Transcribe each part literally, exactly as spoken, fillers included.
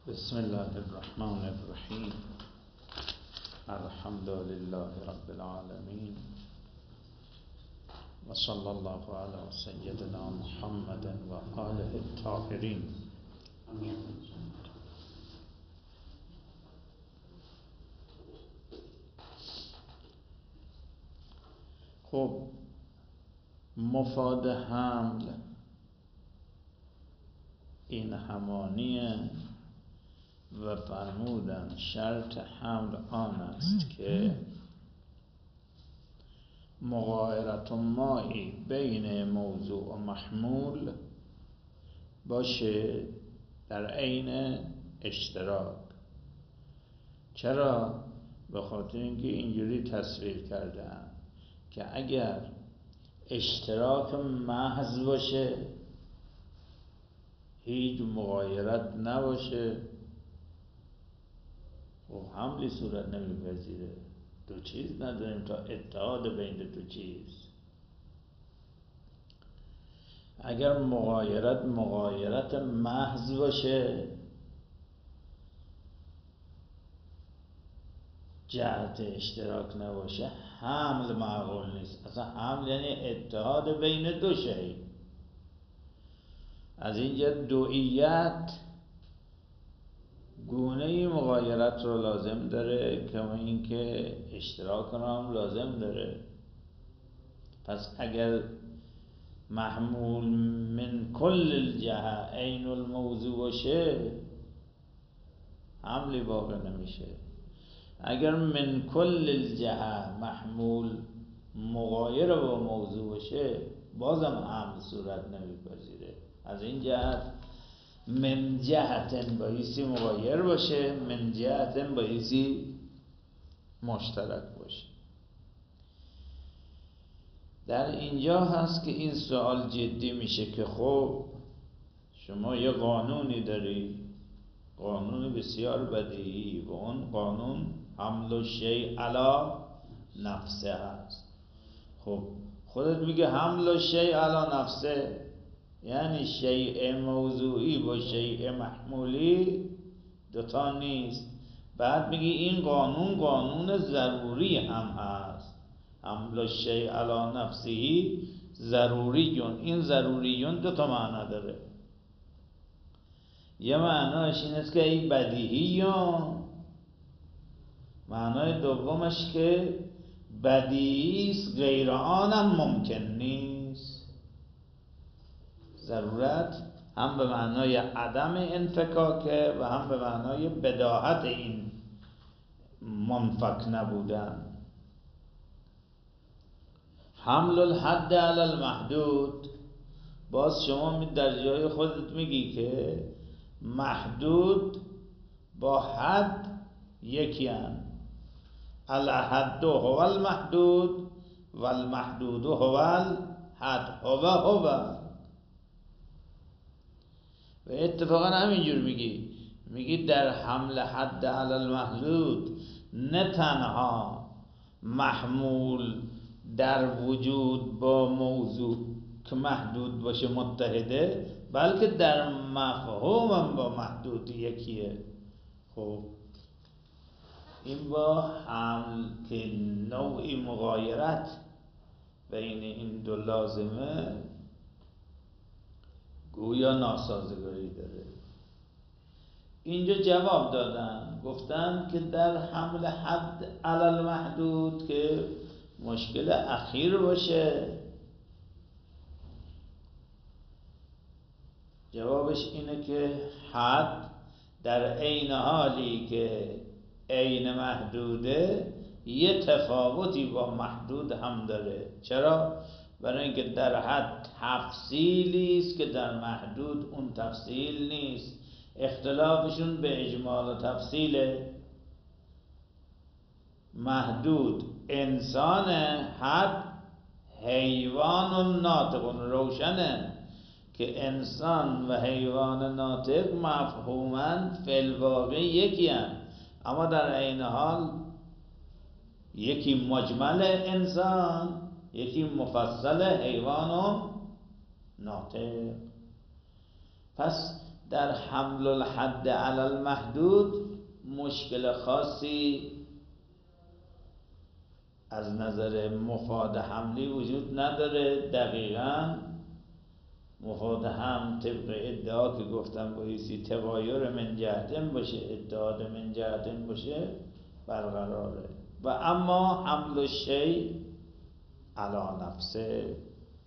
بسم الله الرحمن الرحیم. الحمد لله رب العالمین و صلی الله علی سیدنا محمد و آله الطاهرین. خب مفاد حمل این همانیه و فرمودن شرط حمل آن است که مغایرت مایی بین موضوع و محمول باشه در عین اشتراک. چرا؟ به خاطر اینکه اینجوری تصویر کردن که اگر اشتراک محض باشه هیچ مغایرت نباشه و حملی صورت نمیپذیره. دو چیز نداریم تا اتحاد بین دو چیز. اگر مغایرت مغایرت محض باشه جهت اشتراک نباشه حمل معقول نیست. اصلا حمل یعنی اتحاد بین دو شی. از اینجا دوئیت گونه مغایرت رو لازم داره که اینکه اشتراک رو هم لازم داره. پس اگر محمول من کل الجهه عین الموضوع باشه حملی واقع نمیشه. اگر من کل الجهه محمول مغایر با موضوع باشه بازم حمل صورت نمیپذیره. از این جهت من جهتن بایستی مغایر باشه، من جهتن بایستی مشترک باشه. در اینجا هست که این سوال جدی میشه که خب شما یه قانونی داری، قانون بسیار بدیهی، و اون قانون حمل الشیء علی نفسه هست. خب خودت میگه حمل الشیء علی نفسه یعنی شیء موضوعی با شیء محمولی دوتا نیست. بعد میگی این قانون قانون ضروری هم هست. حمل الشیء علی نفسه ضروریون. این ضروریون دوتا معنا داره. یه معناش این است که این بدیهیون، معنای دومش که بدیهیست غیر آنم ممکن نیست. ضرورت هم به معنای عدم انفکاکه و هم به معنای بداهت این منفک نبودن. حمل الحد علی المحدود، باز شما در جای خودت میگی که محدود با حد یکی هن. الحد هو المحدود و المحدود هو الحد. هو هو و اتفاقا همینجور میگی میگی در حمل حد علی المحدود نه تنها محمول در وجود با موضوع که محدود باشه متحده، بلکه در مفهوم هم با محدود یکیه. خب این با حمل که نوعی مغایرت بین این دو لازمه گویا ناسازگاری داره. اینجا جواب دادن، گفتن که در حمل حد علی المحدود که مشکل اخیر باشه، جوابش اینه که حد در عین حالی که عین محدوده یه تفاوتی با محدود هم داره. چرا؟ برای اینکه در حد تفصیلی است که در محدود اون تفصیل نیست. اختلافشون به اجمال و تفصیله. محدود انسان، حد حیوان ناطق. روشنه که انسان و حیوان ناطق مفهوماً فی الواقع یکی هستند، اما در عین حال یکی مجمل انسان، یکی مفصل حیوان و ناطق. پس در حمل الحد علی المحدود مشکل خاصی از نظر مفاد حملی وجود نداره. دقیقاً مفاد هم طبق ادعا که گفتم بایستی تغایر من جهتن باشه، اتحاد من جهتن باشه، برقراره. و اما حمل الشیء علی نفسه،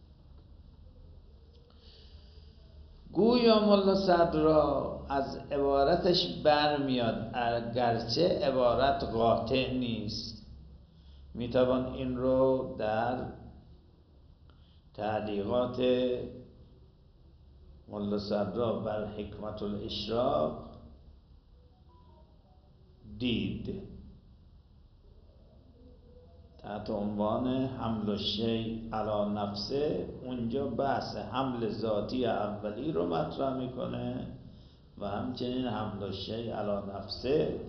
گویا ملا صدرا از عبارتش برمیاد، اگرچه عبارت قاطع نیست. میتوان این رو در تعلیقات ملا صدرا بر حکمت الاشراق دید تحت عنوان حمل الشیء علی نفسه. اونجا بحث حمل ذاتی اولی رو مطرح میکنه و همچنین حمل الشیء علی نفسه.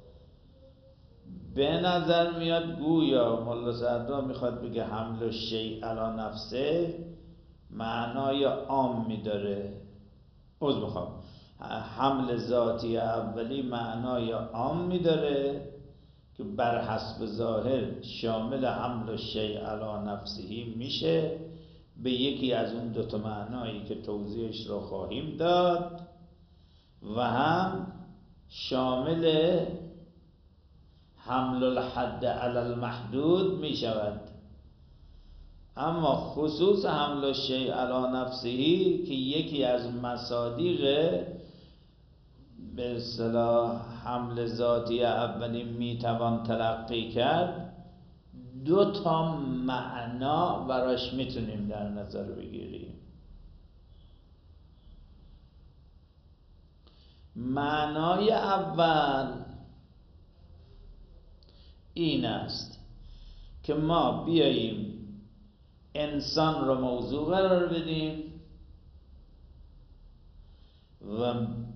به نظر میاد گویا ملا صدرا میخواد بگه حمل الشیء علی نفسه معنای عام میداره. عذر میخوام، حمل ذاتی اولی معنای عام میداره که بر حسب ظاهر شامل حمل الشیء علی نفسه میشه، به یکی از اون دو تا معنایی که توضیحش رو خواهیم داد، و هم شامل حمل الحد علی المحدود میشود. اما خصوص حمل الشیء علی نفسه که یکی از مصادیق به اصطلاح حمل ذاتی اولی میتوان تلقی کرد، دو تا معنا براش میتونیم در نظر بگیریم. معنای اول این است که ما بیاییم انسان رو موضوع قرار بدیم و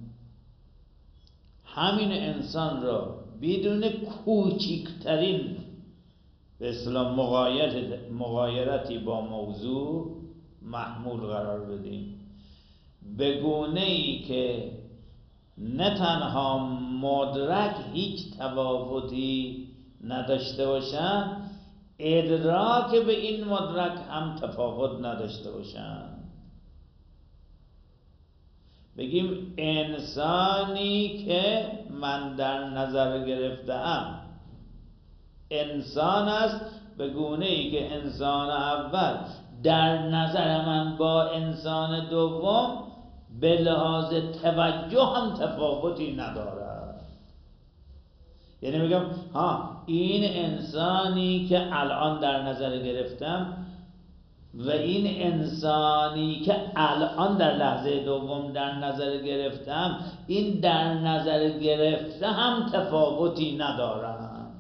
همین انسان را بدون کوچکترین به اصطلاح مغایرت مغایرتی با موضوع محمول قرار بدیم، به گونه‌ای که نه تنها مدرک هیچ تفاوتی نداشته باشن، ادراک به این مدرک هم تفاوت نداشته باشن. بگیم انسانی که من در نظر گرفتم انسان است به گونه ای که انسان اول در نظر من با انسان دوم به لحاظ توجه هم تفاوتی ندارد. یعنی میگم ها این انسانی که الان در نظر گرفتم و این انسانی که الان در لحظه دوم در نظر گرفتم، این در نظر گرفته هم تفاوتی ندارند.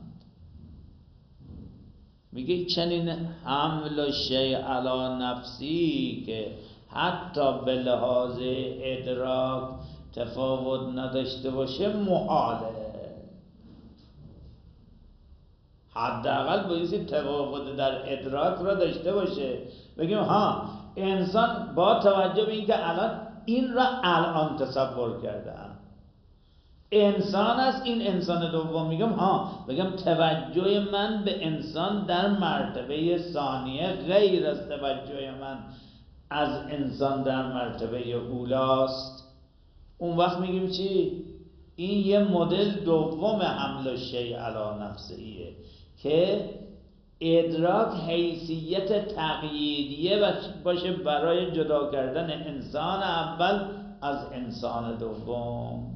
میگه چنین حمل الشیء علی نفسی که حتی به لحاظ ادراک تفاوت نداشته باشه محاله. حداقل بایستی تفاوت در ادراک را داشته باشه. بگیم ها انسان با توجه به اینکه الان این را الان تصور کردم انسان است، این انسان دوم، میگم ها بگم توجه من به انسان در مرتبه ثانیه غیر از توجه من از انسان در مرتبه اولاست. اون وقت میگیم چی؟ این یه مدل دوم حمل الشیء علی نفسیه که ادراک حیثیت تقییدیه باشه برای جدا کردن انسان اول از انسان دوم.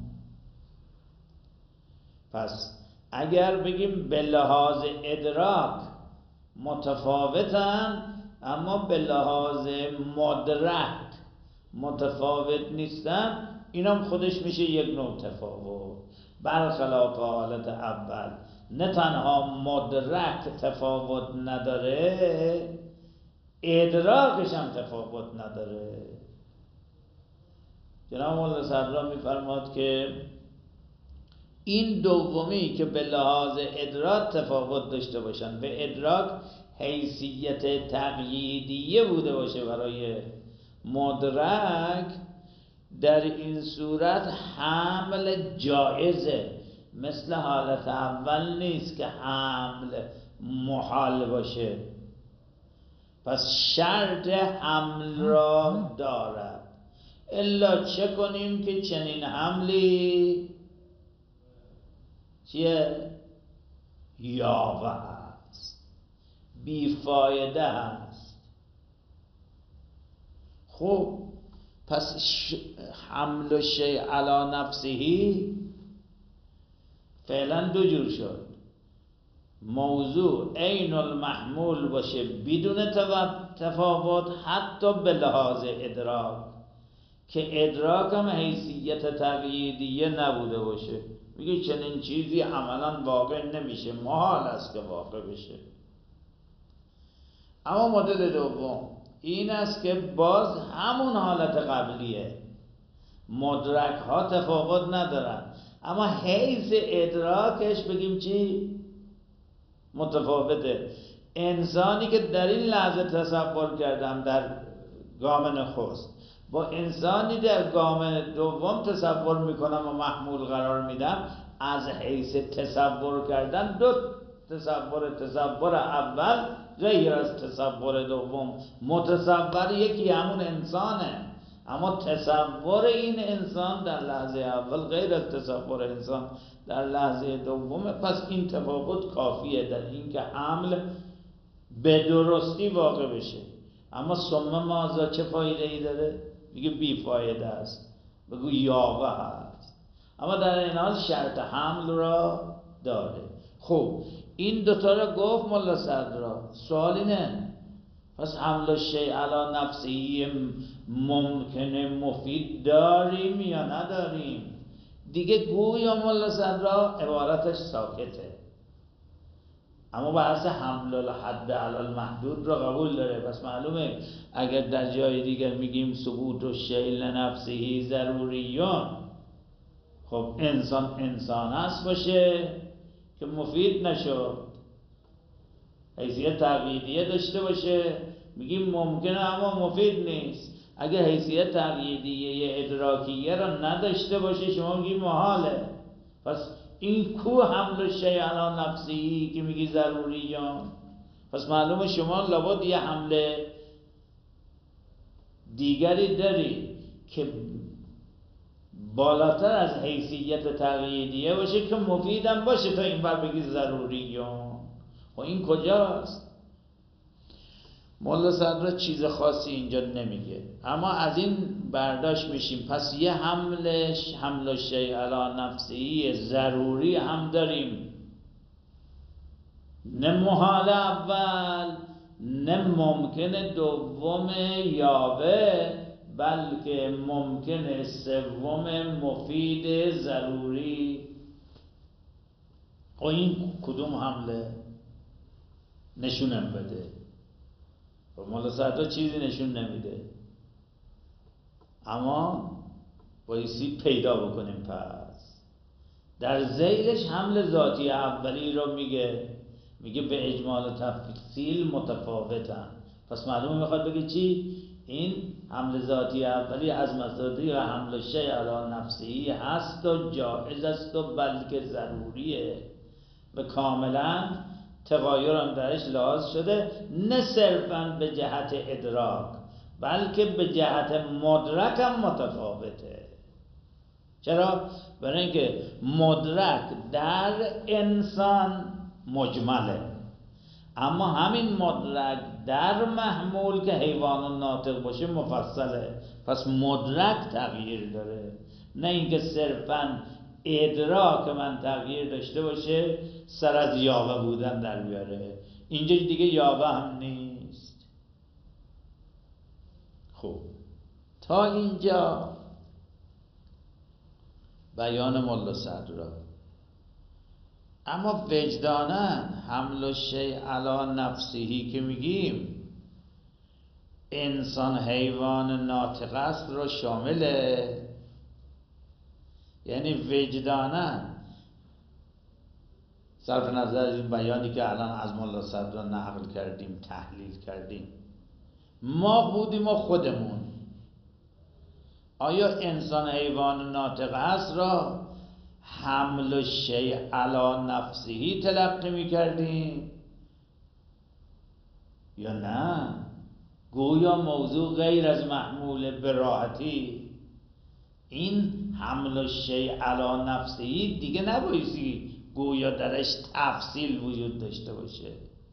پس اگر بگیم به لحاظ ادراک متفاوتن اما به لحاظ مدرک متفاوت نیستن، اینم خودش میشه یک نوع تفاوت. برخلاف حالت اول نه تنها مدرک تفاوت نداره، ادراکش هم تفاوت نداره. جناب مولا صدرا میفرماد که این دومی که به لحاظ ادراک تفاوت داشته باشن و ادراک حیثیت تقییدیه بوده باشه برای مدرک، در این صورت حمل جایزه، مثل حالت اول نیست که حمل محال باشه. پس شرط حمل را دارد. الا چه کنیم که چنین حملی چیه؟ یاوه هست، بیفایده هست. خب پس حمل شیء علی نفسهی فعلا دو جور شد. موضوع عین المحمول باشه بدون تفاوت، حتی به لحاظ ادراک، که ادراک هم حیثیت تقییدیه نبوده باشه. میگه چنین چیزی عملا واقع نمیشه، محال است که واقع بشه. اما مدل دوم این است که باز همون حالت قبلیه، مدرک ها تفاوت ندارن، اما حیث ادراکش بگیم چی؟ متفاوته. انسانی که در این لحظه تصور کردم در گام نخست با انسانی در گام دوم تصور میکنم و محمول قرار میدم، از حیث تصور کردن دو تصور، تصور اول غیر از تصور دوم. متصور یکی همون انسانه، اما تصور این انسان در لحظه اول غیر از تصور انسان در لحظه دومه. پس این تفاوت کافیه در این که حمل به درستی واقع بشه. اما ثم ماذا چه فایده ای داره؟ میگه بی فایده است، بگو یاوه هست، اما در این حال شرط حمل را داره. خب این دوتا را گفت ملا صدرا. سوال اینه پس حمل شیء علی نفسی ممکنه مفید داریم یا نداریم؟ دیگه گویا ملا صدرا عبارتش ساکته، اما بحث حمل الحد علی المحدود را قبول داره. پس معلومه اگر در جای دیگر میگیم ثبوت و شیء لنفسه ضروریون، خب انسان انسان هست باشه که مفید نشد، حیثیت تقییدیه داشته باشه، میگیم ممکنه اما مفید نیست. اگر حیثیت تقییدیه ادراکیه را نداشته باشه شما میگی محاله. پس این کو حمل شیء علی نفسی که میگی ضروریون؟ پس معلومه شما لابد یه حمله دیگری داری که بالاتر از حیثیت تقییدیه باشه که مفیدم باشه تا این بر بگی ضروریون. و این کجاست؟ مولا صدرا چیز خاصی اینجا نمیگه، اما از این برداشت میشیم پس یه حملش حمل شیء علی نفسی ضروری هم داریم، نه محال اول نه ممکن دوم یاوه، بلکه ممکن سوم مفید ضروری. و این کدوم حمله؟ نشونم بده. و مولا صدرا چیزی نشون نمیده، اما بایستی پیدا بکنیم. پس در ذیلش حمل ذاتی اولی رو میگه، میگه به اجمال و تفصیل متفاوتن. پس معلومه میخواد بگه چی؟ این حمل ذاتی اولی از مصادیق حمل شیء علی نفسی هست و جائز است و بلکه ضروریه و کاملا تغایرم درش لحاظ شده، نه صرفاً به جهت ادراک بلکه به جهت مدرک هم متفاوته. چرا؟ برای اینکه مدرک در انسان مجمله، اما همین مدرک در محمول که حیوان و ناطق باشه مفصله. پس مدرک تغییر داره، نه اینکه صرفاً ادراک من تغییر داشته باشه سر از یاوه بودن در بیاره. اینجا دیگه یاوه هم نیست. خب تا اینجا بیان مولا صدرا. اما وجداناً حمل شیء علی نفسهی که میگیم انسان حیوان ناطق است رو شامله، یعنی وجداناً صرف نظر از این بیانی که الان از مولا صدرا نقل کردیم تحلیل کردیم، ما بودیم و خودمون آیا انسان حیوان ناطق است را حمل شیء علی نفسه تلقی میکردیم یا نه؟ گویا موضوع غیر از محمول به راحتی، این حمل شیء علی نفسه دیگه نبایستی گویا درش تفصیل وجود داشته باشه.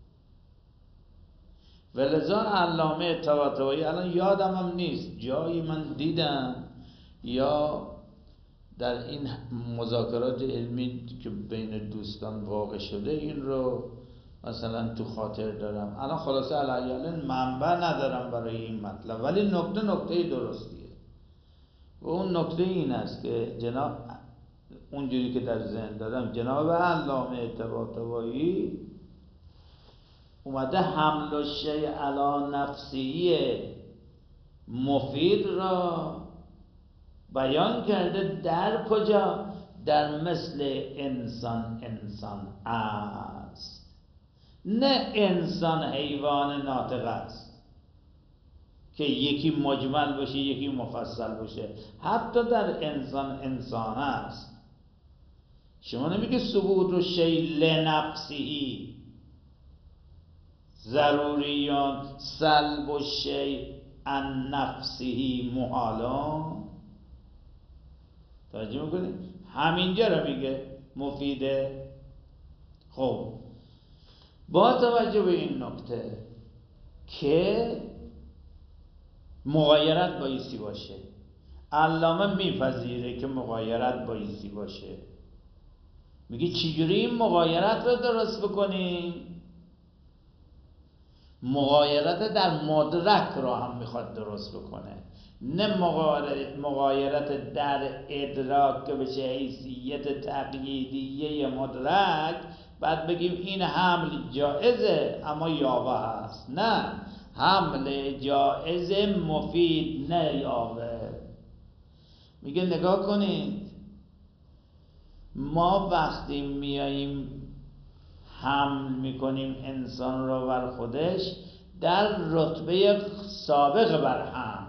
ولذا علامه طباطبایی، الان یادم هم نیست جایی من دیدم یا در این مذاکرات علمی که بین دوستان واقع شده این رو مثلا تو خاطر دارم، الان خلاصه علیه منبع ندارم برای این مطلب، ولی نکته نکته درستیه و اون نکته این است که جناب اونجوری که در ذهن دارم جناب علامه طباطبایی اومده حمل و شیء علی نفسی مفید را بیان کرده. در کجا؟ در مثل انسان انسان است، نه انسان حیوان ناطق است که یکی مجمل باشه یکی مفصل باشه. حتی در انسان انسان است. شما نمیگه ثبوت و شیء لنفسی ضروریان سلب و شیء عن نفسی محالان. توجه میکنید؟ همینجا رو میگه مفیده. خب با توجه به این نکته که مغایرت بایستی باشه، علامه میپذیره که مغایرت بایستی باشه، میگه چجوری این مغایرت رو درست بکنیم؟ مغایرت در مدرک رو هم میخواد درست بکنه، نه مغایرت در ادراک که بشه حیثیت تقییدیه مدرک بعد بگیم این حمل جائزه اما یاوه هست. نه، حمل جائز مفید نه یاوه. میگه نگاه کنید، ما وقتی میاییم حمل میکنیم انسان را بر خودش در رتبه سابق بر حمل،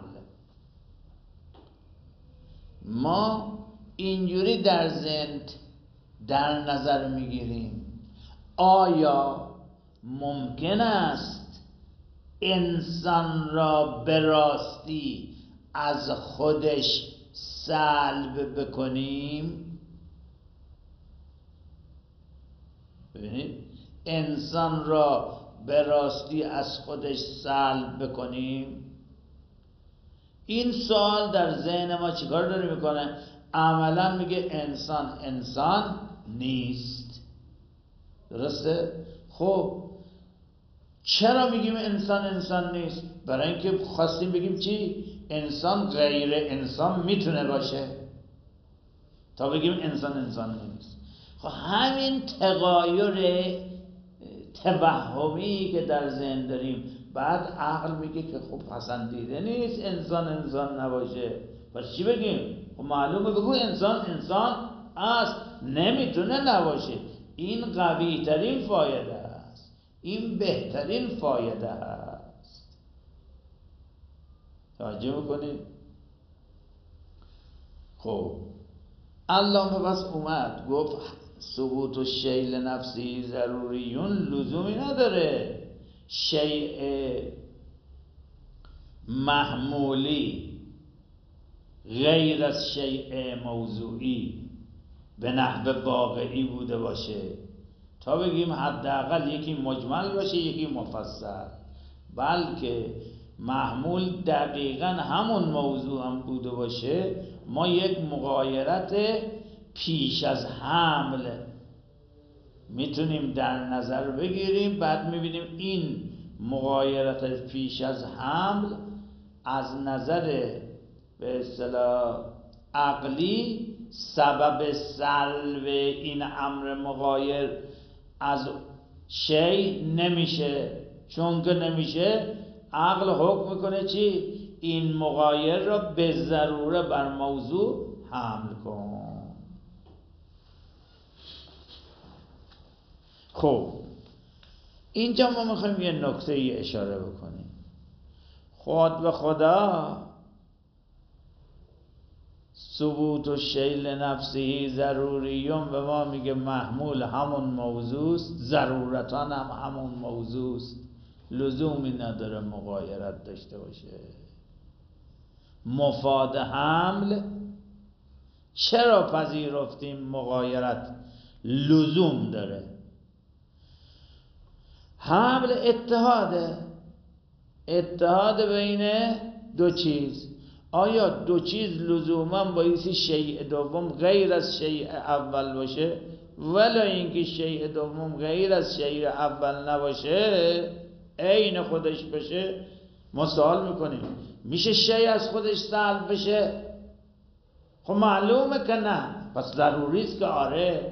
ما اینجوری در ذهن در نظر میگیریم آیا ممکن است انسان را به راستی از خودش سلب بکنیم؟ ببینید، انسان را به راستی از خودش سلب بکنیم. این سوال در ذهن ما چیکار داره میکنه؟ عملا میگه انسان انسان نیست. درسته؟ خب چرا میگیم انسان انسان نیست؟ برای اینکه خواستیم بگیم چی؟ انسان غیر انسان میتونه باشه تا بگیم انسان انسان نیست. خب همین تغایر توهمی که در ذهن داریم، بعد عقل میگه که خب پسندیده نیست انسان انسان نباشه، پس چی بگیم؟ خب معلومه بگو انسان انسان است، نمیتونه نباشه. این قوی ترین فایده است، این بهترین فایده است. توجه بکنید. خب علامه بس اومد گفت ثبوت و شیء لنفسی ضروریون، لزومی نداره شیء محمولی غیر از شیء موضوعی به نحو واقعی بوده باشه تا بگیم حداقل یکی مجمل باشه یکی مفصل، بلکه محمول دقیقاً همون موضوع هم بوده باشه. ما یک مغایرت پیش از حمل میتونیم در نظر بگیریم، بعد میبینیم این مغایرت پیش از حمل از نظر به اصطلاح عقلی سبب سلب این امر مغایر از شی نمیشه. چون که نمیشه عقل حکم میکنه چی؟ این مغایر را به ضروره بر موضوع حمل کن. خب اینجا ما میخوایم یه نکته ای اشاره بکنیم. خود به خدا ثبوت و شیل نفسی ضروریون به ما میگه محمول همون موضوعست، ضرورتان هم همون موضوعست، لزومی نداره مغایرت داشته باشه. مفاد حمل چرا پذیرفتیم مغایرت لزوم داره؟ حمل اتحاده، اتحاد بین دو چیز. آیا دو چیز لزوما بایستی شیء دوم غیر از شیء اول باشه؟ ولی اینکه شیء دوم غیر از شیء اول نباشه، عین خودش بشه، ما سوال میکنیم میشه شیء از خودش سلب بشه؟ خب معلومه که نه، پس ضروری است که آره.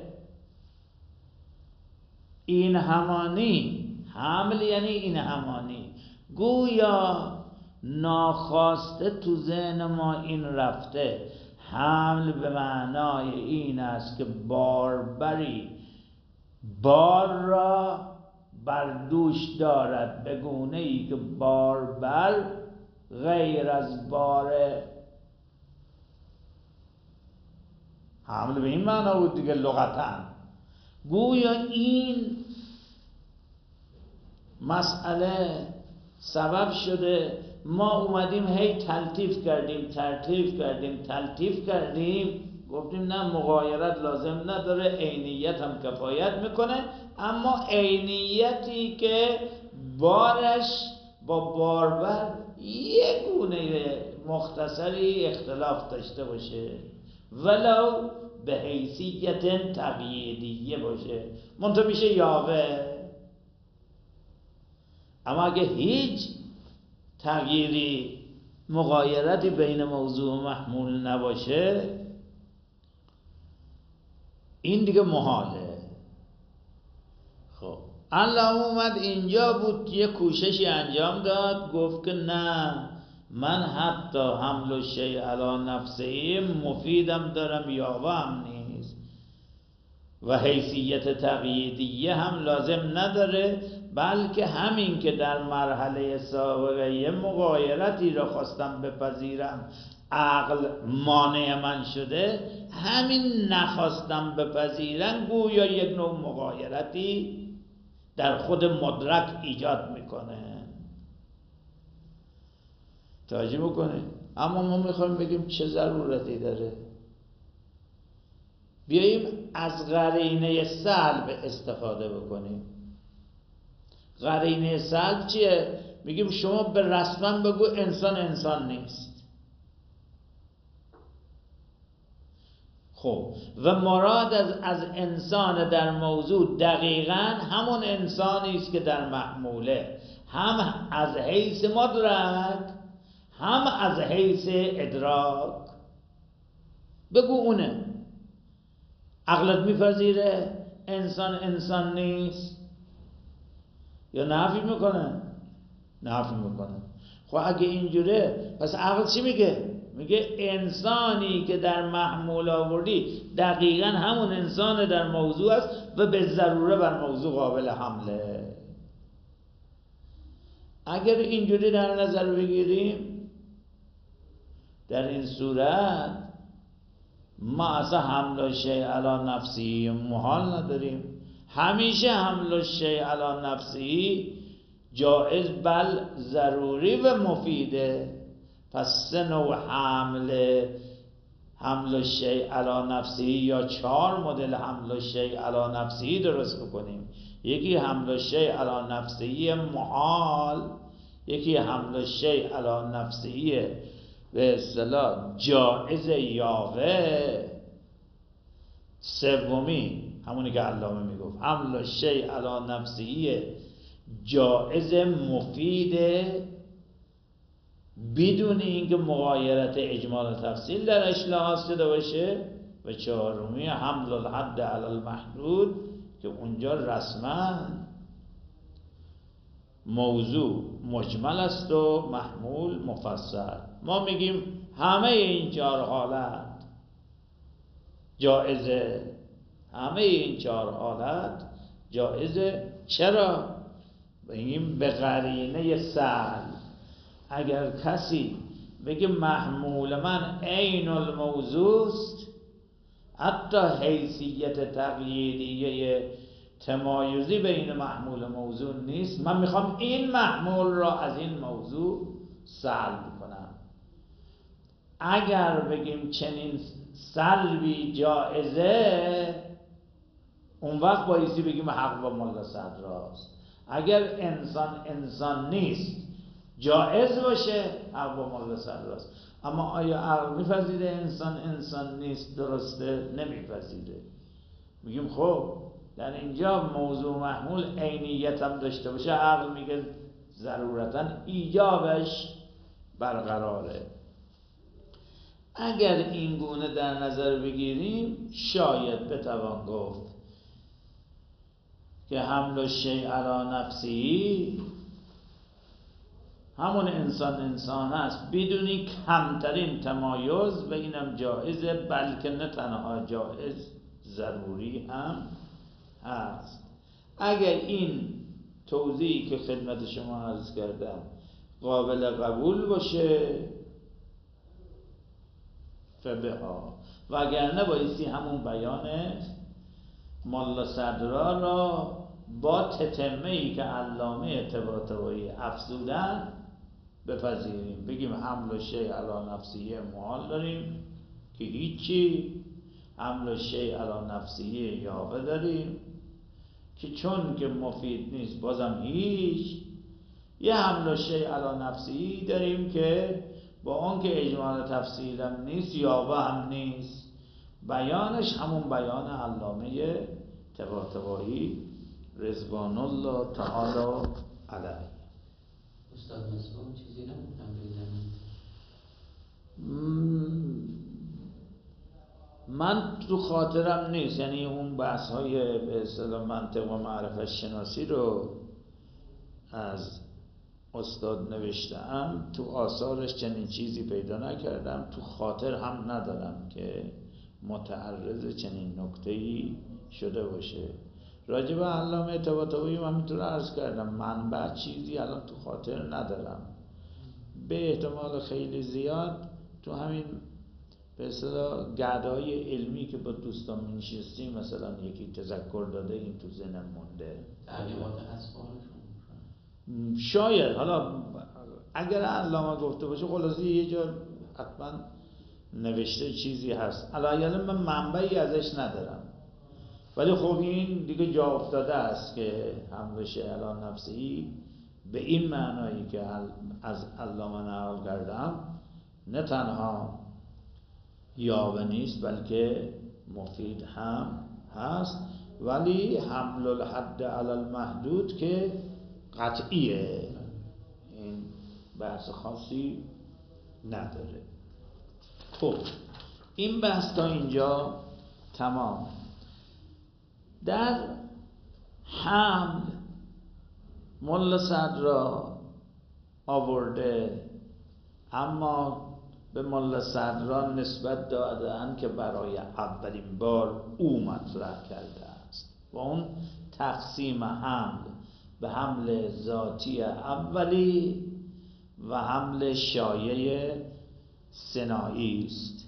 این همانی، حمل یعنی این همانی، گویا ناخواسته تو ذهن ما این رفته. حمل به معنای این است که باربری بار را بر دوش دارد، به گونه ای که باربر غیر از بار. حمل به این معنا بود دیگه لغتاً. گویا این مسئله سبب شده ما اومدیم هی تلطیف کردیم تلطیف کردیم تلطیف کردیم گفتیم نه مغایرت لازم نداره، عینیت هم کفایت میکنه. اما عینیتی که بارش با باربر یک گونه مختصری اختلاف داشته باشه، ولو به حیثیت تقییدیه باشه، منطقه میشه یاوه. اما اگه هیچ تغییری مغایرتی بین موضوع و محمول نباشه، این دیگه محاله. خب الله اومد اینجا بود یه کوششی انجام داد، گفت که نه، من حتی حمل و شیء علی نفسه مفیدم دارم، یاوه هم نیست و حیثیت تقییدیه هم لازم نداره، بلکه همین که در مرحله سابقه مغایرتی را خواستم بپذیرم عقل مانع من شده، همین نخواستم بپذیرم گویا یک نوع مغایرتی در خود مدرک ایجاد میکنه. توجه بکنه. اما ما میخوایم بگیم چه ضرورتی داره؟ بیاییم از قرینه سلب استفاده بکنیم. قرینه سلب چیه؟ میگیم شما به رسما بگو انسان انسان نیست. خب و مراد از, از انسان در موضوع دقیقاً همون انسانی است که در محموله، هم از حیث مدرک هم از حیث ادراک. بگو اونه. عقلت میپذیره انسان انسان نیست یا نفی میکنه؟ نفی میکنه. خب اگه اینجوره پس عقل چی میگه؟ میگه انسانی که در محمول آوردی دقیقاً همون انسان در موضوع است و به ضروره بر موضوع قابل حمله. اگر اینجوری در نظر بگیریم، در این صورت ما اصلا حمل و شیء علی نفسی محال نداریم. همیشه حمل و شیء علی نفسی جائز بل ضروری و مفیده. پس سه نوع حمل حمل و شیء علی نفسی یا چهار مدل حمل و شیء علی نفسی درست بکنیم. یکی حمل و شیء علی نفسی محال، یکی حمل و شیء علی نفسی به اصطلاح جائز یاغه، سومی همونی که علامه میگفت حمل و شیء علی نفسی جائز مفیده بدون اینکه مغایرت اجمال و تفصیل درش لحاظ شده باشه، و چهارمی حمل الحد علی المحدود که اونجا رسما موضوع مجمل است و محمول مفصل. ما میگیم همه این چهار حالت جائزه، همه این چهار حالت جائزه. چرا؟ بگیم به قرینه سلب. اگر کسی بگه محمول من عین الموضوع است، حتی حیثیت تقییدیه تمایزی بین محمول و موضوع نیست، من میخوام این محمول را از این موضوع سلب کنم. اگر بگیم چنین سلبی جائزه، اون وقت بایستی بگیم حق با ملا صدراست. اگر انسان انسان نیست جائز باشه، حق با ملا صدراست. اما آیا عقل میپذیره انسان انسان نیست؟ درسته؟ نمیپذیره. میگیم خب در اینجا موضوع محمول عینیت هم داشته باشه، عقل میگه ضرورتا ایجابش برقراره. اگر این گونه در نظر بگیریم شاید بتوان گفت که حمل شیء علی نفسی همون انسان انسان است بدون کمترین تمایز و اینم جایزه، بلکه نه تنها جایز ضروری هم هست. اگر این توضیحی که خدمت شما عرض کردم قابل قبول باشه فبها، و اگر نه بایستی همون بیان ملا صدرا را با تتمه‌ای که علامه طباطبایی افزودن بپذیریم. بگیم حمل شیء علی نفسیه محال داریم که هیچی، حمل شیء علی نفسیه یاوه داریم که چون که مفید نیست بازم هیچ، یه حمل شیء علی نفسی داریم که با اون که اجمال تفصیلم نیست یاوه هم نیست، بیانش همون بیان علامه طباطبایی رضوان الله تعالی علیه. استاد مصباح چیزی نمیتونم بگم؟ من تو خاطرم نیست، یعنی اون بحث های به اصطلاح منطق و معرفت شناسی رو از استاد نوشتم، تو آثارش چنین چیزی پیدا نکردم، تو خاطر هم ندارم که متعرض چنین نکته‌ای شده باشه. راجع به علامه طباطبایی من همینطور عرض کردم، منبع چیزی الان تو خاطر ندارم، به احتمال خیلی زیاد تو همین به اصطلاح گردهای علمی که با دوستان می‌نشستیم مثلا یکی تذکر داده، این تو ذهنم مونده. تعلیقات اسفارشون شاید حالا اگر علامه گفته باشه خلاصی یه جا حتما نوشته چیزی هست، الان من منبعی ازش ندارم، ولی خب این دیگه جا افتاده است که حمل شیء علی نفسی به این معنایی که از علامه نقل کردم نه تنها یاوه نیست بلکه مفید هم هست، ولی حمل الحد علی المحدود که قطعیه، این بحث خاصی نداره. خب این بحث تا اینجا تمام. در حمل ملا صدرا آورده، اما به ملا صدرا نسبت دادن که برای اولین بار او مطرح کرده است و اون تقسیم حمل به حمل ذاتی اولی و حمل شایع ثنایی است.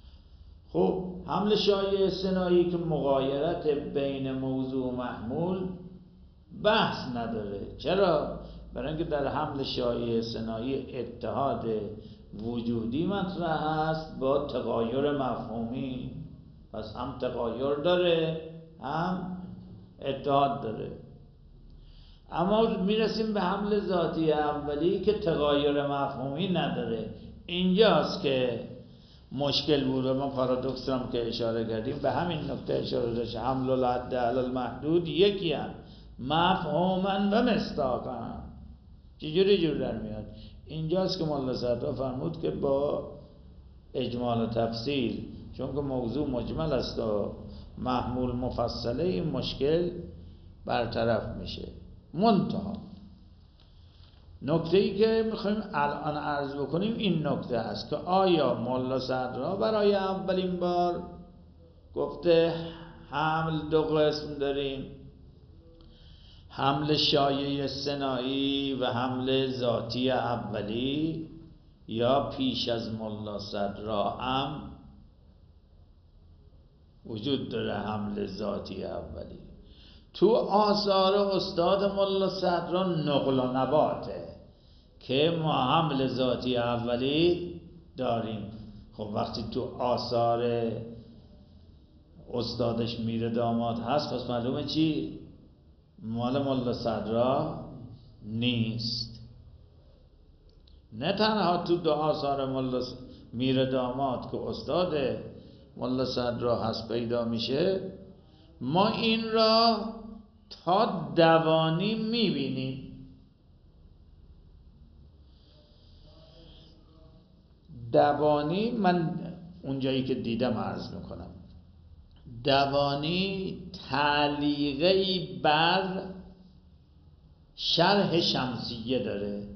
خب حمل شایع ثنایی که مغایرت بین موضوع و محمول بحث نداره. چرا؟ برای اینکه در حمل شایع ثنایی اتحاد وجودی مطرح است با تغایر مفهومی، پس هم تغایر داره هم اتحاد داره. اما میرسیم به حمل ذاتی اولی که تغایر مفهومی نداره. اینجاست که مشکل بود و ما پارادوکس هم که اشاره کردیم به همین نکته اشاره داشت. حمل الحد علی المحدود یکی هم مفهوما و مصداقا چجوری جور در میاد؟ اینجاست که ملا صدرا فرمود که با اجمال تفصیل، چون که موضوع مجمل است و محمول مفصله، این مشکل برطرف میشه. منتها نکته‌ای که میخوایم الان عرض بکنیم این نکته است که آیا ملا صدرا برای اولین بار گفته حمل دو قسم داریم، حمل شایع ثنایی و حمل ذاتی اولی، یا پیش از ملا صدرا هم وجود داره حمل ذاتی اولی. تو آثار استاد ملا صدرا نقل و نباته که ما حمل ذاتی اولی داریم. خب وقتی تو آثار استادش میر داماد هست، پس معلومه چی؟ مال ملا صدرا نیست. نه تنها تو دو آثار ملا میر داماد که استاد ملا صدرا هست پیدا میشه، ما این را تا دوانی میبینیم. دوانی من اونجایی که دیدم عرض میکنم، دوانی تعلیقی بر شرح شمسیه داره.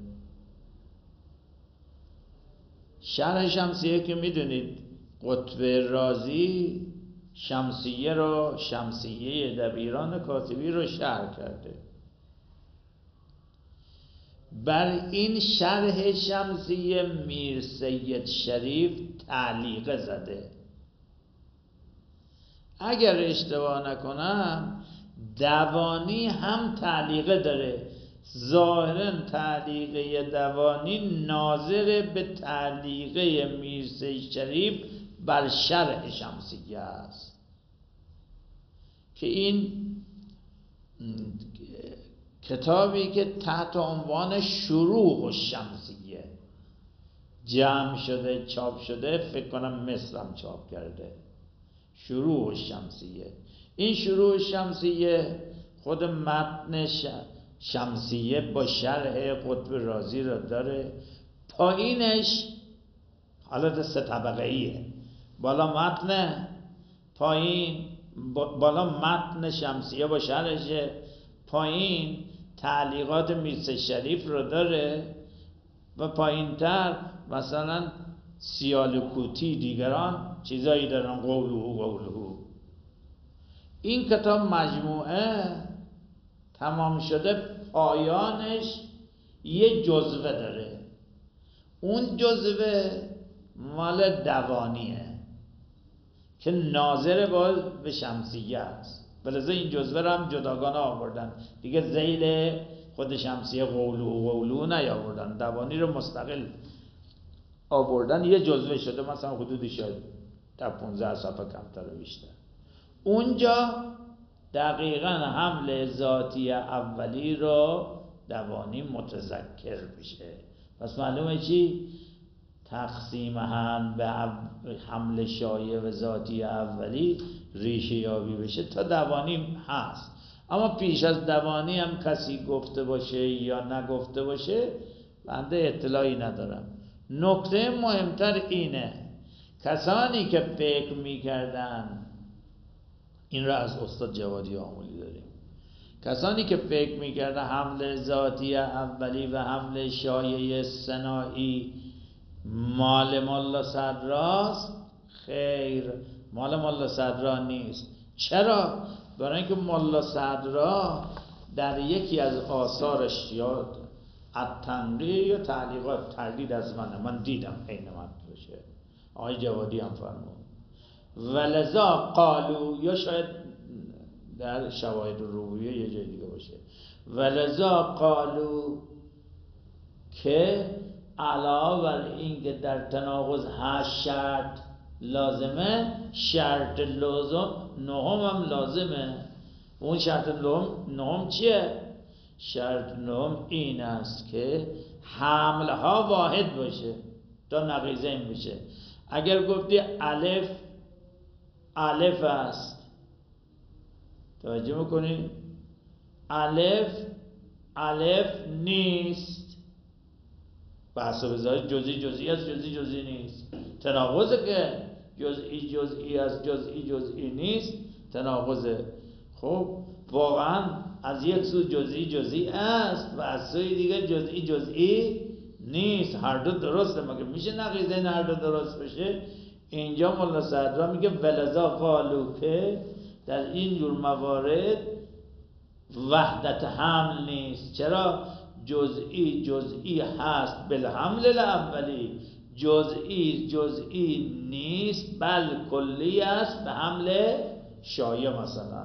شرح شمسیه که میدونید قطب رازی شمسیه رو، شمسیه دبیران کاتبی رو شرح کرده. بر این شرح شمسیه میر سید شریف تعلیق زده. اگر اشتباه نکنم دوانی هم تعلیقه داره. ظاهراً تعلیقه دوانی ناظر به تعلیقه میر سید شریف بر شرح شمسیه است که این کتابی که تحت عنوان شروح الشمسیه جمع شده چاپ شده، فکر کنم مصر هم چاپ کرده. شروح الشمسیه، این شروح الشمسیه خود متن شمسیه با شرح قطب رازی را داره. پایینش حالت سه طبقه ایه، بالا متن، پایین بالا متن شمسیه با شرحشه، پایین تعلیقات میرسه شریف رو داره و پایین تر مثلا سیالکوتی دیگران چیزایی دارن، قولهو قولهو. این کتاب مجموعه تمام شده، پایانش یه جزوه داره. اون جزوه مال دوانیه که ناظر باز به شمسیه است، بلذا این جزوه رو هم جداگانه آوردن دیگه، ذیل خود شمسیه قولو قولو نیاوردن، دوانی رو مستقل آوردن، یه جزوه شده مثلا حدودی شاید تا پونزده صفحه کمتر و بیشتر. اونجا دقیقاً حمل ذاتی اولی رو دوانی متذکر میشه. پس معلومه چی؟ تقسیم هم به حمل شایع و ذاتی اولی ریشه یابی بشه تا دوانی هست. اما پیش از دوانی هم کسی گفته باشه یا نگفته باشه بنده اطلاعی ندارم. نکته مهمتر اینه کسانی که فکر میکردن، این را از استاد جوادی آمولی داریم، کسانی که فکر میکردن حمل ذاتی اولی و حمل شایع ثنایی مال ملا صدراست، خیر، مال ملا صدرا نیست. چرا؟ برای اینکه ملا صدرا در یکی از آثارش یا التنقیح یا تعلیقات، تردید از منه، من دیدم عین متنشه، آقای جوادی هم فرمود ولذا قالو، یا شاید در شواهد رویه یه جای دیگه باشه، ولذا قالو که علاوه بر این که در تناقض هشت شرط لازمه، شرط لازم نهم هم لازمه. اون شرط نهم چیه؟ شرط نهم این است که حملها واحد باشه تا نقیضه این بشه. اگر گفتی الف الف است، توجه میکنی؟ الف الف نیست، بحث و بذاری جزئی جزئی از جزئی جزئی نیست. تناقضه که جزئی جزئی از جزئی جزئی نیست، تناقضه. خب واقعا از یک سو جزئی جزئی است و از سوی دیگه جزئی جزئی نیست، هر دو درسته. مگه میشه نقیضه این هر دو درست بشه؟ اینجا مولا صدرا میگه ولذا قالو که در این جور موارد وحدت حمل نیست. چرا؟ جزئی جزئی هست بالحمل الاولی، جزئی جزئی نیست بل کلی است به حمل شایع. مثلا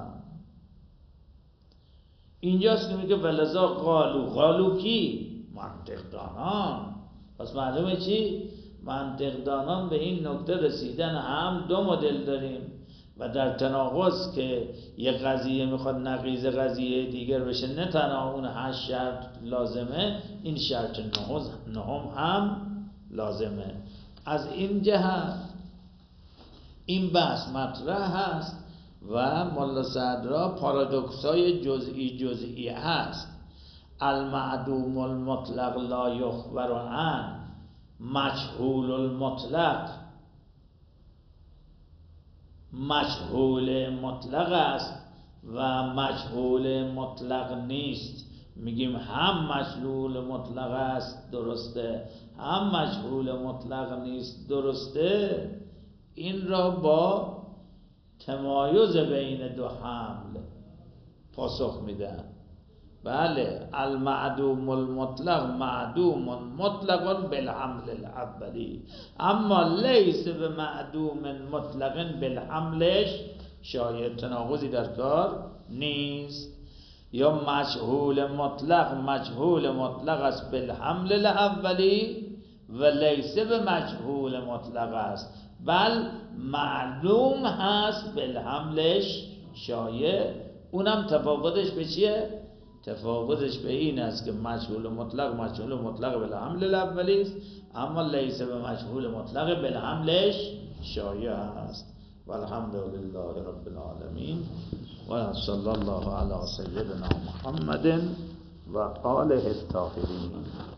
اینجاست که میگه ولذا قالو، قالو کی؟ منطقدانان. پس معلومه چی؟ منطقدانان به این نکته رسیدن هم دو مدل داریم و در تناقض که یک قضیه میخواد نقیض قضیه دیگر بشه، نه تنها اون هشت شرط لازمه، این شرط نهم هم لازمه. از این جهت این بحث مطرح هست و ملا صدرا پارادوکسای جزئی جزئی هست. المعدوم المطلق لا یخبر عن مجهول المطلق، مجهول مطلق است و مجهول مطلق نیست. میگیم هم مجهول مطلق است درسته، هم مجهول مطلق نیست درسته. این را با تمایز بین دو حمل پاسخ میدن. بله، المعدوم المطلق معدوم مطلق بالحمل الاولی، اما لیس به معدوم مطلق بالحملش شاید تناقضی در کار نیست. یا مجهول مطلق مجهول مطلق است بالحمل الاولی و لیس به مجهول مطلق است بل معلوم هست بالحملش شایع. اونم تفاوتش به چیه؟ تفاوتش به این است که مجهول مطلق مجهول مطلق بالحمل الاولی است، اما لیس به مجهول مطلق بالحملش شایع است. والحمد لله رب العالمین و صلی الله علی سیدنا محمد و آله الطاهرین.